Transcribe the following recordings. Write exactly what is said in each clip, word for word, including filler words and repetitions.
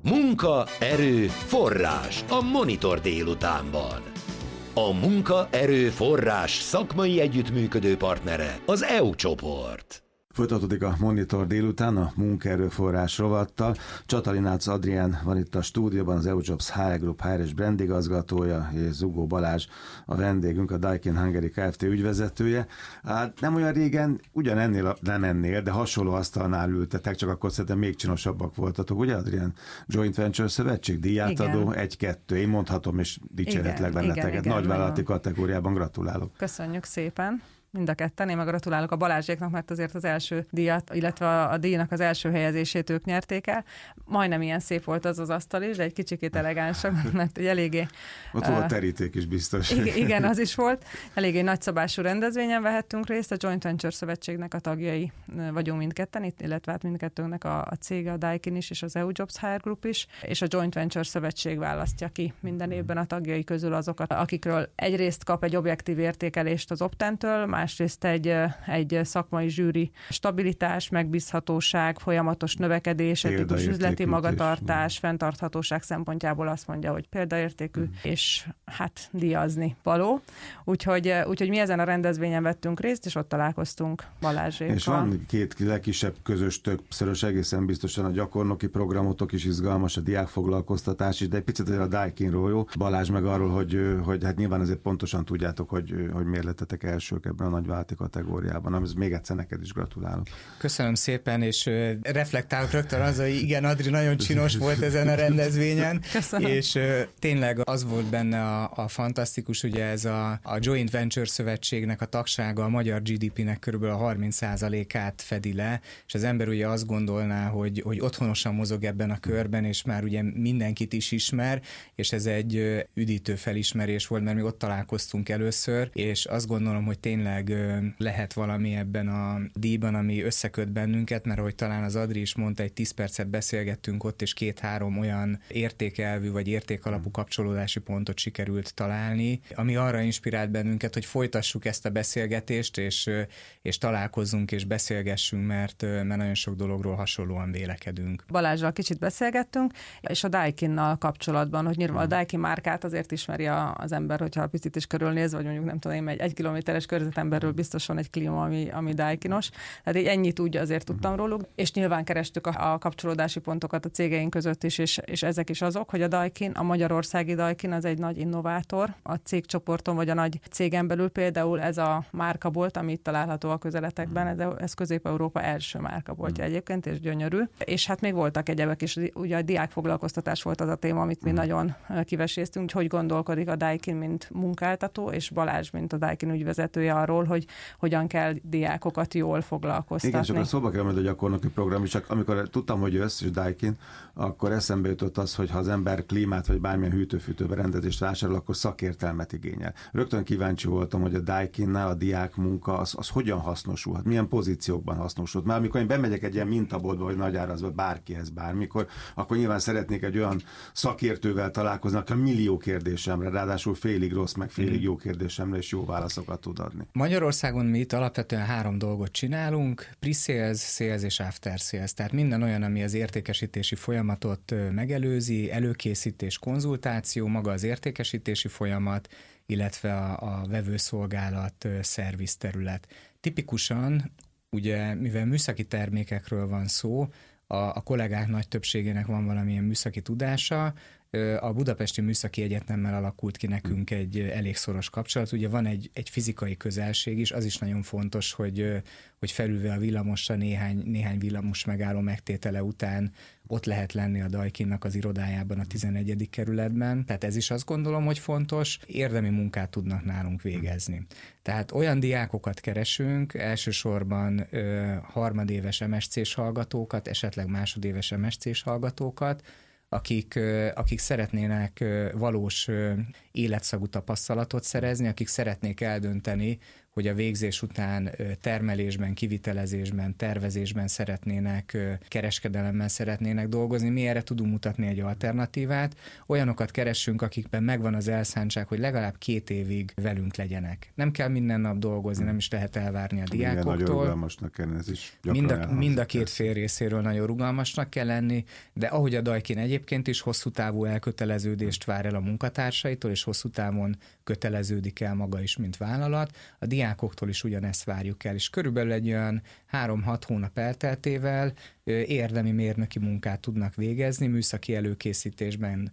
Munka, erő, forrás a Monitor délutánban. A munka, erő, forrás szakmai együttműködő partnere az é u csoport. Folytatódik a Monitor délután a munkaerőforrás rovattal. Csatalinácz Adrián van itt a stúdióban, az é u Jobs há er Group há er es brandigazgatója, és Zugó Balázs a vendégünk, a Daikin Hungary Kft. Ügyvezetője. Hát nem olyan régen, ugyan ennél, nem ennél, de hasonló asztalnál ültetek, csak akkor szerintem még csinosabbak voltatok, ugye Adrián? Joint Venture Szövetség, díjátadó, egy-kettő. Én mondhatom, és dicséretlek benneteket. Nagyvállalati kategóriában gratulálok. Köszönjük szépen. Mind a ketten. Én meg gratulálok a Balázséknak, mert azért az első díjat, illetve a díjnak az első helyezését ők nyerték el. Majdnem ilyen szép volt az az asztal is, de egy kicsikét elegánsabb, mert egy eléggé... Ott volt uh, teríték is biztos. Igen, igen, az is volt. Eléggé nagyszabású rendezvényen vehettünk részt, a Joint Venture Szövetségnek a tagjai vagyunk mindketten, itt, illetve hát mindkettőnknek a, a cége, a Daikin is, és az é u Jobs há er Group is, és a Joint Venture Szövetség választja ki minden évben a tagjai közül azokat, akikről egyrészt kap egy objektív értékelést az Optentől, másrészt egy, egy szakmai zsűri stabilitás, megbízhatóság, folyamatos növekedés, etikus üzleti magatartás, fenntarthatóság szempontjából azt mondja, hogy példaértékű, hmm. és hát díjazni való. Úgyhogy, úgyhogy mi ezen a rendezvényen vettünk részt, és ott találkoztunk Balázsékkal. És van két legkisebb közös, többszörös, egészen biztosan a gyakornoki programotok is izgalmas, a diákfoglalkoztatás is, de egy picit a Daikinról jó. Balázs meg arról, hogy, hogy hát nyilván azért pontosan tudjátok, hogy, hogy miért lettetek elsők ebben a nagyvállalati kategóriában. Amihez még egyszer neked is gratulálok. Köszönöm szépen, és uh, reflektálok rögtön az, hogy igen, Adri nagyon csinos volt ezen a rendezvényen, Köszönöm. és uh, tényleg az volt benne a, a fantasztikus, ugye ez a, a Joint Venture Szövetségnek a tagsága a magyar gé dé pének körülbelül a harminc százalékát fedi le, és az ember ugye azt gondolná, hogy, hogy otthonosan mozog ebben a körben, és már ugye mindenkit is ismer, és ez egy uh, üdítő felismerés volt, mert mi ott találkoztunk először, és azt gondolom, hogy tényleg lehet valami ebben a díjban, ami összeköt bennünket, mert ahogy talán az Adri is mondta, egy tíz percet beszélgettünk ott, és két-három olyan értékelvű vagy értékalapú kapcsolódási pontot sikerült találni, ami arra inspirált bennünket, hogy folytassuk ezt a beszélgetést, és, és találkozzunk és beszélgessünk, mert, mert nagyon sok dologról hasonlóan vélekedünk. Balázsral kicsit beszélgettünk, és a Daikinnal kapcsolatban, hogy nyilván a Daikin márkát azért ismeri az ember, hogyha picit is körülnéz, vagy mondjuk nem tudom én, egy, egy kilométeres körzetemberről biztosan egy klíma, ami, ami Daikinos. Tehát így ennyit úgy azért tudtam róluk, és nyilván kerestük a, a kapcsolódási pontokat a cégeink között is, és, és ezek is azok, hogy a Daikin, a magyarországi Daikin az egy nagy innovátor. A cégcsoporton vagy a nagy cégen belül például ez a márkabolt, ami itt található a közeletekben, ez, ez Közép-Európa első márkaboltja egyébként, és gyönyörű. És hát még voltak egyebek is, ugye a diákfoglalkoztatás volt az a téma, amit mi nagyon kiveséztünk, hogy gondolkodik a Daikin, mint munkáltató, és Balázs, mint a Daikin ügyvezetője arról, hogy hogyan kell diákokat jól foglalkoztatni. Igen, csak a szóba kell majd a gyakornoki program is, csak amikor tudtam, hogy jössz, és Daikin, akkor eszembe jutott az, hogy ha az ember klímát vagy bármilyen hűtőfűtő berendezést vásárol, akkor szakértelmet igényel. Rögtön kíváncsi voltam, hogy a Daikinnál a diák munka az, az hogyan hasznosulhat, milyen pozíciókban hasznosulhat. Már amikor én bemegyek egy ilyen mintaboltba, vagy nagyárazba, bárkihez bármikor, akkor nyilván szeretnék egy olyan szakértővel találkozni, aki a millió kérdésemre, ráadásul félig rossz, meg félig jó kérdésemre és jó válaszokat tud adni. Magyarországon mi itt alapvetően három dolgot csinálunk, pre-sales, sales és after sales, tehát minden olyan, ami az értékesítési folyamatot megelőzi, előkészítés, konzultáció, maga az értékesítési folyamat, illetve a, a vevőszolgálat, szerviz terület. Tipikusan, ugye, mivel műszaki termékekről van szó, a, a kollégák nagy többségének van valamilyen műszaki tudása, a Budapesti Műszaki Egyetemmel alakult ki nekünk egy elég szoros kapcsolat. Ugye van egy, egy fizikai közelség is, az is nagyon fontos, hogy, hogy felülve a villamosra néhány, néhány villamos megálló megtétele után ott lehet lenni a Daikinnak az irodájában a tizenegyedik kerületben. Tehát ez is azt gondolom, hogy fontos. Érdemi munkát tudnak nálunk végezni. Tehát olyan diákokat keresünk, elsősorban ö, harmadéves em es cés hallgatókat, esetleg másodéves em es cés hallgatókat, akik, akik szeretnének valós életszagú tapasztalatot szerezni, akik szeretnék eldönteni, hogy a végzés után termelésben, kivitelezésben, tervezésben szeretnének, kereskedelemmel szeretnének dolgozni. Mi erre tudunk mutatni egy alternatívát. Olyanokat keressünk, akikben megvan az elszántság, hogy legalább két évig velünk legyenek. Nem kell minden nap dolgozni, nem is lehet elvárni a diákoktól. Nagyon rugalmasnak kell, ez is mind a, mind a két fél részéről nagyon rugalmasnak kell lenni, de ahogy a Daikin egyébként is hosszú távú elköteleződést vár el a munkatársaitól, és hosszú távon köteleződik el maga is, mint vállalat, a diákoktól is ugyanezt várjuk el, és körülbelül egy olyan három-hat hónap elteltével érdemi mérnöki munkát tudnak végezni, műszaki előkészítésben,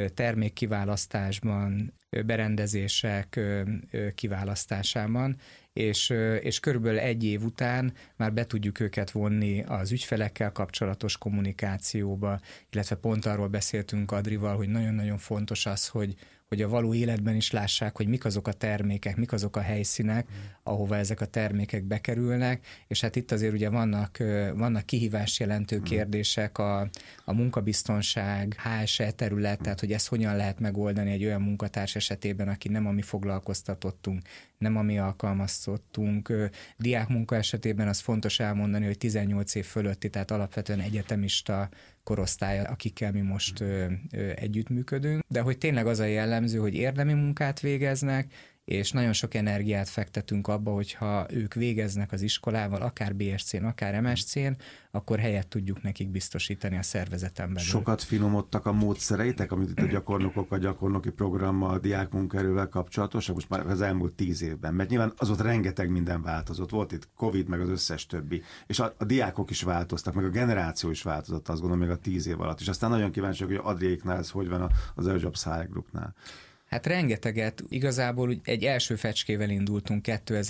termékkiválasztásban, berendezések kiválasztásában, és, és körülbelül egy év után már be tudjuk őket vonni az ügyfelekkel kapcsolatos kommunikációba, illetve pont arról beszéltünk Adrival, hogy nagyon-nagyon fontos az, hogy hogy a való életben is lássák, hogy mik azok a termékek, mik azok a helyszínek, ahova ezek a termékek bekerülnek, és hát itt azért ugye vannak, vannak kihívást jelentő kérdések, a, a munkabiztonság, há es é terület, tehát hogy ezt hogyan lehet megoldani egy olyan munkatárs esetében, aki nem a mi foglalkoztatottunk, nem a mi alkalmazottunk. Diákmunka esetében az fontos elmondani, hogy tizennyolc év fölötti, tehát alapvetően egyetemista korosztály, akikkel mi most ö, ö, együttműködünk, de hogy tényleg az a jellemző, hogy érdemi munkát végeznek, és nagyon sok energiát fektetünk abba, hogyha ők végeznek az iskolával, akár bé es cén, akár em es cén, akkor helyet tudjuk nekik biztosítani a szervezeten belül. Sokat finomodtak a módszereitek, amit itt a gyakornokok, a gyakornoki programmal, a diákmunkaerővel kapcsolatosak, most már az elmúlt tíz évben, mert nyilván az ott rengeteg minden változott. Volt itt Covid, meg az összes többi, és a, a diákok is változtak, meg a generáció is változott, azt gondolom, még a tíz év alatt. És aztán nagyon kíváncsi vagyok, hogy Adriéknál ez hogy van az EUJobs há er Groupnál. Hát rengeteget. Igazából egy első fecskével indultunk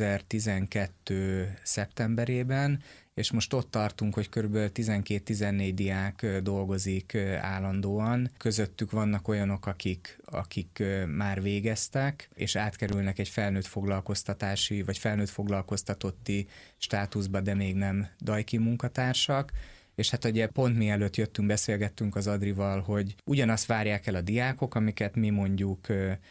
kétezer-tizenkettő szeptemberében, és most ott tartunk, hogy körülbelül tizenkét-tizennégy diák dolgozik állandóan. Közöttük vannak olyanok, akik, akik már végeztek, és átkerülnek egy felnőtt foglalkoztatási, vagy felnőtt foglalkoztatotti státuszba, de még nem Daikin munkatársak. És hát ugye pont mielőtt jöttünk, beszélgettünk az Adrival, hogy ugyanazt várják el a diákok, amiket mi mondjuk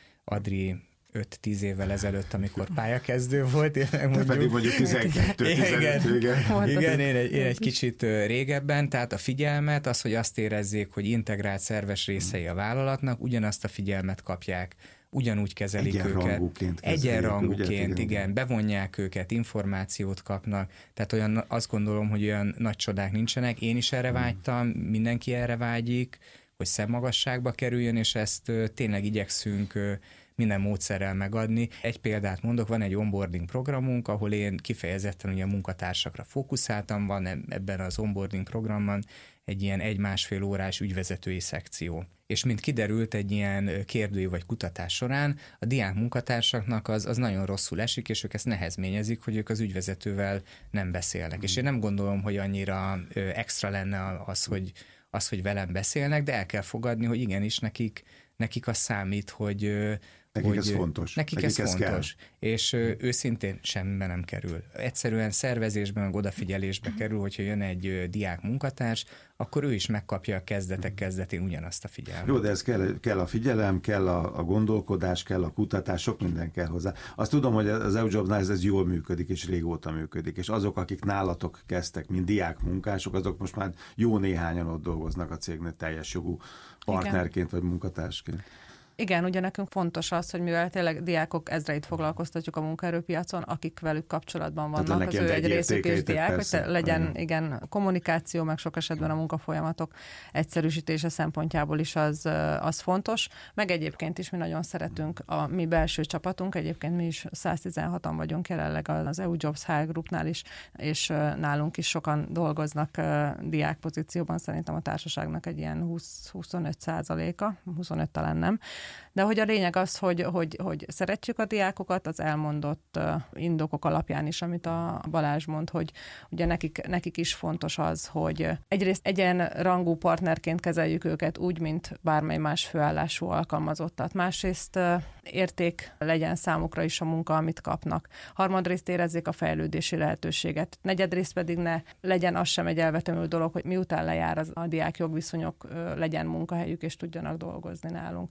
Adri öt-tíz évvel ezelőtt, amikor pályakezdő volt. Én mondjuk, pedig mondjuk tizenkettő-tizenöt, igen. Igen, igen én, egy, én egy kicsit régebben, tehát a figyelmet, az, hogy azt érezzék, hogy integrált szerves részei a vállalatnak, ugyanazt a figyelmet kapják, ugyanúgy kezelik egyenrangúként őket. Egyenrangúként, igen, igen, bevonják őket, információt kapnak, tehát olyan, azt gondolom, hogy olyan nagy csodák nincsenek. Én is erre vágytam, mindenki erre vágyik, hogy szemmagasságba kerüljön, és ezt tényleg igyekszünk minden módszerrel megadni. Egy példát mondok, van egy onboarding programunk, ahol én kifejezetten ugye a munkatársakra fókuszáltam, van ebben az onboarding programban egy ilyen egy-másfél órás ügyvezetői szekció. És mint kiderült egy ilyen kérdői vagy kutatás során, a diák munkatársaknak az, az nagyon rosszul esik, és ők ezt nehezményezik, hogy ők az ügyvezetővel nem beszélnek. Mm. És én nem gondolom, hogy annyira extra lenne az, hogy, az, hogy velem beszélnek, de el kell fogadni, hogy igenis nekik, nekik az számít, hogy Nekik hogy ez fontos. Nekik, nekik ez, ez fontos. Kell. És ö, őszintén semmibe nem kerül. Egyszerűen szervezésben, meg odafigyelésbe kerül, hogyha jön egy ö, diák munkatárs, akkor ő is megkapja a kezdetek kezdetén ugyanazt a figyelmet. Jó, de ez kell, kell a figyelem, kell a, a gondolkodás, kell a kutatás, sok minden kell hozzá. Azt tudom, hogy az EUJobsnál ez, ez jól működik, és régóta működik, és azok, akik nálatok kezdtek, mint diák munkások, azok most már jó néhányan ott dolgoznak a cégnél teljes jogú partnerként, igen, vagy munkatársként. Igen, ugye nekünk fontos az, hogy mivel tényleg diákok ezreit foglalkoztatjuk a munkaerőpiacon, akik velük kapcsolatban vannak, az ő egy részük és diák, persze, hogy legyen igen. igen kommunikáció, meg sok esetben a munkafolyamatok egyszerűsítése szempontjából is az, az fontos. Meg egyébként is mi nagyon szeretünk, a mi belső csapatunk, egyébként mi is száztizenhatan vagyunk jelenleg az EUJobs há er Groupnál is, és nálunk is sokan dolgoznak diák pozícióban, szerintem a társaságnak egy ilyen húsz-huszonöt százaléka, huszonöt talán nem. De hogy a lényeg az, hogy, hogy, hogy szeretjük a diákokat, az elmondott indokok alapján is, amit a Balázs mond, hogy ugye nekik, nekik is fontos az, hogy egyrészt egyenrangú partnerként kezeljük őket úgy, mint bármely más főállású alkalmazottat. Másrészt érték legyen számukra is a munka, amit kapnak. Harmadrészt érezzék a fejlődési lehetőséget. Negyedrészt pedig ne legyen az sem egy elvetemű dolog, hogy miután lejár az, a diák jogviszonyok, legyen munkahelyük és tudjanak dolgozni nálunk. Tehát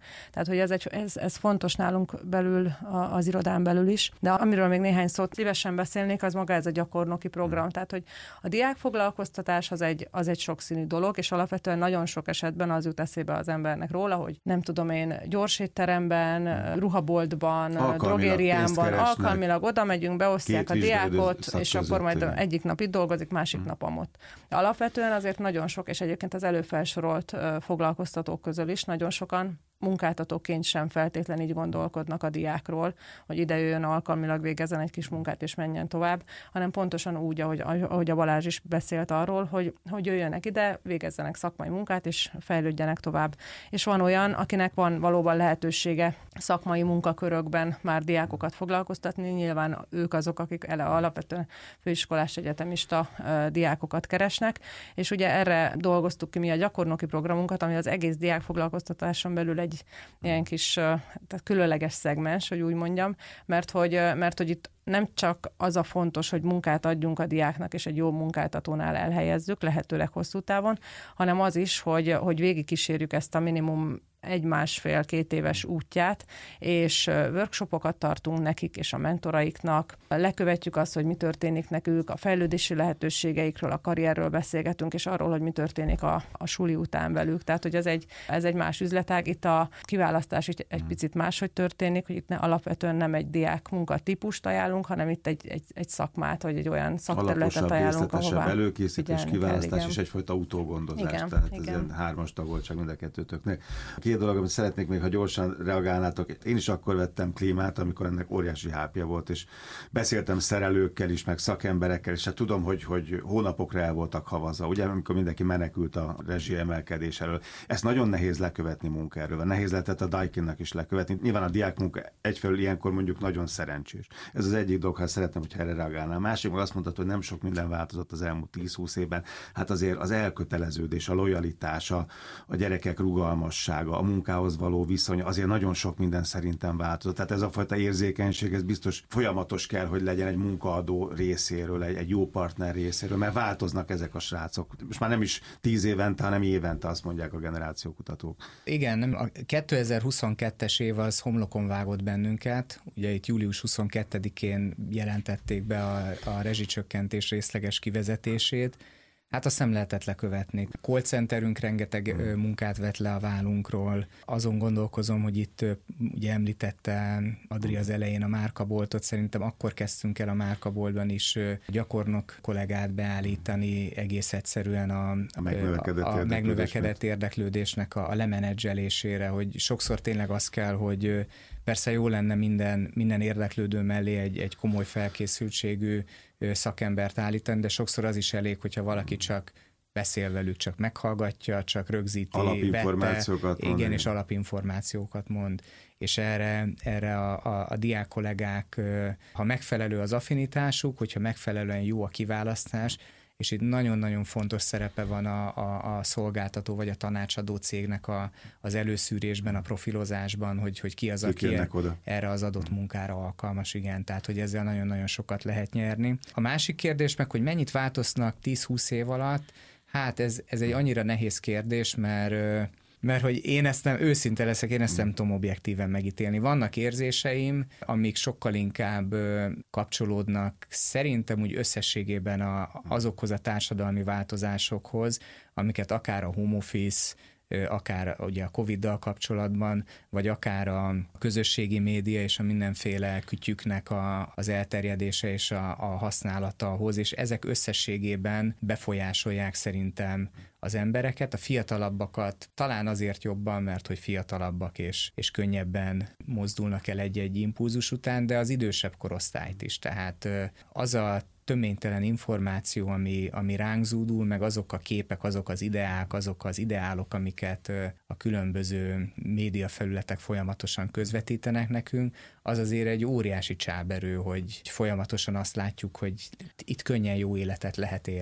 Tehát, hogy ez, egy, ez, ez fontos nálunk belül, az irodán belül is. De amiről még néhány szót szívesen beszélnék, az maga ez a gyakornoki program. Tehát, hogy a diákfoglalkoztatás az egy, az egy sokszínű dolog, és alapvetően nagyon sok esetben az jut eszébe az embernek róla, hogy nem tudom én, gyorsétteremben, ruhaboltban, alkalmilag drogériánban, alkalmilag oda megyünk, beosztják a diákot, és akkor majd egyik nap itt dolgozik, másik hmm. nap amott. Alapvetően azért nagyon sok, és egyébként az előfelsorolt foglalkoztatók közül is nagyon sokan munkáltatóként sem feltétlenül így gondolkodnak a diákról, hogy ide jöjjön alkalmilag, végezzen egy kis munkát és menjen tovább, hanem pontosan úgy, ahogy, ahogy a Balázs is beszélt arról, hogy, hogy jöjjönek ide, végezzenek szakmai munkát és fejlődjenek tovább. És van olyan, akinek van valóban lehetősége szakmai munkakörökben már diákokat foglalkoztatni, nyilván ők azok, akik ele alapvetően főiskolás egyetemista uh, diákokat keresnek, és ugye erre dolgoztuk ki mi a gyakornoki programunkat, ami az egész diákfoglalkoztatáson belül egy ilyen kis tehát különleges szegmens, hogy úgy mondjam, mert hogy, mert hogy itt nem csak az a fontos, hogy munkát adjunk a diáknak, és egy jó munkáltatónál elhelyezzük, lehetőleg hosszú távon, hanem az is, hogy, hogy végigkísérjük ezt a minimum egy-másfél-két éves útját, és workshopokat tartunk nekik és a mentoraiknak. Lekövetjük azt, hogy mi történik nekük, a fejlődési lehetőségeikről, a karrierről beszélgetünk, és arról, hogy mi történik a, a suli után velük. Tehát, hogy ez egy, ez egy más üzletág. Itt a kiválasztás egy, egy picit máshogy történik, hogy itt ne, alapvetően nem egy diák munkatípust ajánlunk, hanem itt egy, egy, egy szakmát, vagy egy olyan szakterületet ajánlunk, ahová előkészítés, kiválasztás kell, és egyfajta utógondozás. Igen, Tehát igen. ez ilyen hármas tagoltság mind a kettőtöknek. Két dolog, amit szeretnék még, ha gyorsan reagálnátok. Én is akkor vettem klímát, amikor ennek óriási hápja volt, és beszéltem szerelőkkel is, meg szakemberekkel, és hát tudom, hogy, hogy hónapokra el voltak havazva, ugye, amikor mindenki menekült a rezsi emelkedés elől. Ezt nagyon nehéz lekövetni munkaerővel. Nehéz lehetett a Daikinnak is lekövetni. Nyilván a diákmunka egyfelől ilyenkor mondjuk nagyon szerencsés. Ez az egyik dolog, ha szeretném, hogy erre reagálnál. A másik meg azt mondtad, hogy nem sok minden változott az elmúlt tíz-húsz évben. Hát azért az elköteleződés, a lojalitás, a, a gyerekek rugalmassága, a munkához való viszony, azért nagyon sok minden szerintem változott. Tehát ez a fajta érzékenység, ez biztos folyamatos kell, hogy legyen egy munkaadó részéről, egy, egy jó partner részéről, mert változnak ezek a srácok. Most már nem is tíz évente, hanem évente, azt mondják a generációkutatók. Igen, nem, a kétezer-huszonkettes év az homlokon vágott bennünket. Ugye itt július huszonkettedikén jelentették be a, a rezsicsökkentés részleges kivezetését. Hát azt nem lehetett lekövetni. A call centerünk rengeteg hmm. munkát vett le a vállunkról. Azon gondolkozom, hogy itt ugye említette Adri az elején a márkaboltot, szerintem akkor kezdtünk el a márkaboltban is gyakornok kollégát beállítani, egész egyszerűen a, a megnövekedett, a, a megnövekedett érdeklődésnek a, a lemenedzselésére, hogy sokszor tényleg az kell, hogy persze jó lenne minden, minden érdeklődő mellé egy, egy komoly felkészültségű szakembert állítani, de sokszor az is elég, hogyha valaki csak beszél velük, csak meghallgatja, csak rögzíti, alapinformációkat vette, igen, és alapinformációkat mond. És erre, erre a, a, a diák kollégák, ha megfelelő az affinitásuk, hogyha megfelelően jó a kiválasztás, és itt nagyon-nagyon fontos szerepe van a, a, a szolgáltató vagy a tanácsadó cégnek a, az előszűrésben, a profilozásban, hogy, hogy ki az, aki erre az adott munkára alkalmas, igen, tehát hogy ezzel nagyon-nagyon sokat lehet nyerni. A másik kérdés meg, hogy mennyit változnak tíz-húsz év alatt, hát ez, ez egy annyira nehéz kérdés, mert Mert hogy én ezt nem, őszinte leszek, én ezt nem tudom objektíven megítélni. Vannak érzéseim, amik sokkal inkább kapcsolódnak szerintem úgy összességében a, azokhoz a társadalmi változásokhoz, amiket akár a home office, akár ugye a Coviddal kapcsolatban, vagy akár a közösségi média és a mindenféle kütyüknek a, az elterjedése és a, a használata hoz, és ezek összességében befolyásolják szerintem az embereket, a fiatalabbakat talán azért jobban, mert hogy fiatalabbak és, és könnyebben mozdulnak el egy-egy impulzus után, de az idősebb korosztályt is. Tehát az a töménytelen információ, ami, ami ránk zúdul, meg azok a képek, azok az ideák, azok az ideálok, amiket a különböző médiafelületek folyamatosan közvetítenek nekünk, az azért egy óriási csáberő, hogy folyamatosan azt látjuk, hogy itt könnyen jó életet lehet élni.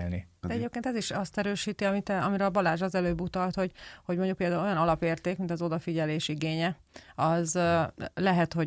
De egyébként ez is azt erősíti, amit, amire a Balázs az előbb utalt, hogy, hogy mondjuk például olyan alapérték, mint az odafigyelés igénye, az lehet, hogy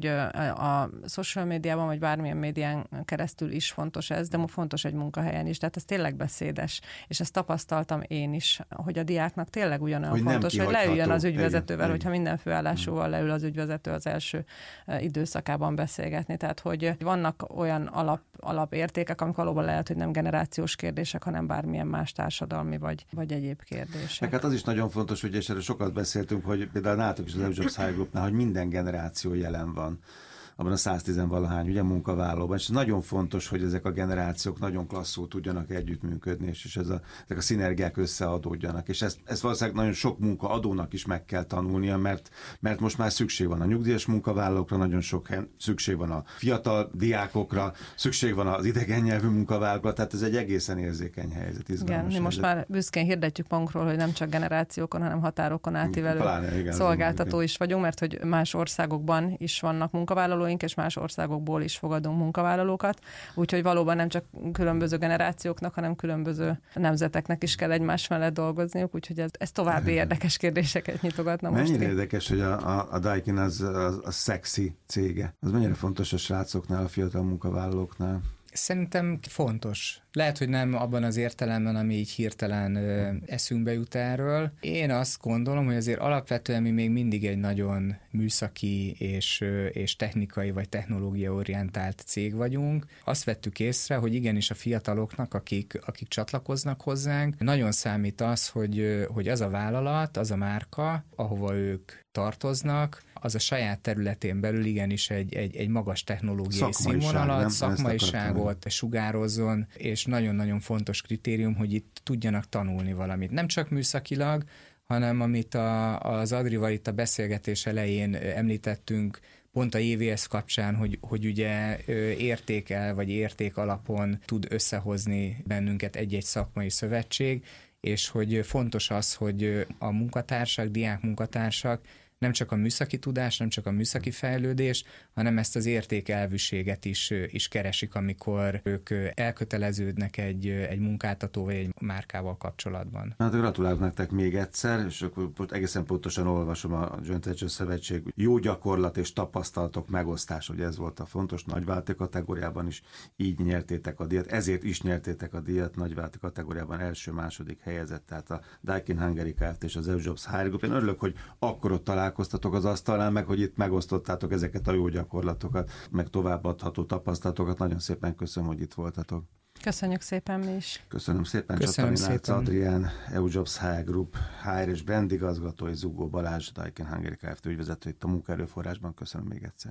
a social médiában, vagy bármilyen médián keresztül is fontos ez, de fontos egy munkahelyen is. Tehát ez tényleg beszédes. És ezt tapasztaltam én is, hogy a diáknak tényleg ugyanolyan hogy fontos, hogy leüljön az ügyvezetővel, igen, hogyha minden főállásúval leül az ügyvezető az első időszakában beszélgetni. Tehát, hogy vannak olyan alap, alapértékek, amik valóban lehet, hogy nem generációs kérdések, hanem bármilyen más társadalmi vagy, vagy egyéb kérdések. Meg hát az is nagyon fontos, hogy és erről sokat beszéltünk, hogy például nálatok is az EUJobs High Groupnál, hogy minden generáció jelen van abban a száztíz-valahány ugye munkavállalóban, és nagyon fontos, hogy ezek a generációk nagyon klasszul tudjanak együttműködni, és, és ez a, ezek a szinergiák összeadódjanak. És ezt, ezt valószínűleg nagyon sok munkaadónak is meg kell tanulnia, mert, mert most már szükség van a nyugdíjas munkavállalókra, nagyon sok helyen szükség van a fiatal diákokra, szükség van az idegen nyelvű munkavállalókra, tehát ez egy egészen érzékeny helyzet, izgalmas. Igen, mi most már büszkén hirdetjük magunkról, hogy nem csak generációkon, hanem határokon átívelő Pláne, igen, szolgáltató is vagyunk, mert hogy más országokban is vannak munkavállalók, és más országokból is fogadunk munkavállalókat, úgyhogy valóban nem csak különböző generációknak, hanem különböző nemzeteknek is kell egymás mellett dolgozniuk, úgyhogy ez, ez további érdekes kérdéseket nyitogatna most. Mennyire érdekes, hogy a, a, a Daikin az a, a szexi cége. Az mennyire fontos a srácoknál, a fiatal munkavállalóknál? Szerintem fontos. Lehet, hogy nem abban az értelemben, ami így hirtelen ö, eszünkbe jut erről. Én azt gondolom, hogy azért alapvetően mi még mindig egy nagyon műszaki és, ö, és technikai vagy technológiaorientált cég vagyunk. Azt vettük észre, hogy igenis a fiataloknak, akik, akik csatlakoznak hozzánk, nagyon számít az, hogy, hogy az a vállalat, az a márka, ahova ők tartoznak, az a saját területén belül igenis egy, egy, egy magas technológiai színvonalat, szakmaiságot sugározzon, és nagyon-nagyon fontos kritérium, hogy itt tudjanak tanulni valamit. Nem csak műszakilag, hanem amit a, az Adrival itt a beszélgetés elején említettünk, pont a é vé es kapcsán, hogy, hogy ugye értékel vagy érték alapon tud összehozni bennünket egy-egy szakmai szövetség, és hogy fontos az, hogy a munkatársak, diák munkatársak nem csak a műszaki tudás, nem csak a műszaki fejlődés, hanem ezt az értékelvűséget is, is keresik, amikor ők elköteleződnek egy, egy munkáltató vagy egy márkával kapcsolatban. Hát gratulálok nektek még egyszer, és akkor egészen pontosan olvasom a Joint Venture Szövetség jó gyakorlat és tapasztalatok megosztása, hogy ez volt a fontos nagyvállalati kategóriában is, így nyertétek a díjat, ezért is nyertétek a díjat nagyvállalati kategóriában első-második helyezett, tehát a Daikin Hungary Kft. És az EUJobs High Group. Én örülök, hogy akkor ott találkoztatok az asztalnál, meg hogy itt megosztottátok ezeket a jó gyakorlatokat, meg továbbadható tapasztalatokat. Nagyon szépen köszönöm, hogy itt voltatok. Köszönjük szépen mi is. Köszönöm szépen. Köszönöm Csatami szépen. Adrián, EUJobs High Group há er és brand igazgató, és Zugó Balázs, Daikin Hungary Kft. Ügyvezető itt a munkaerőforrásban. Köszönöm még egyszer.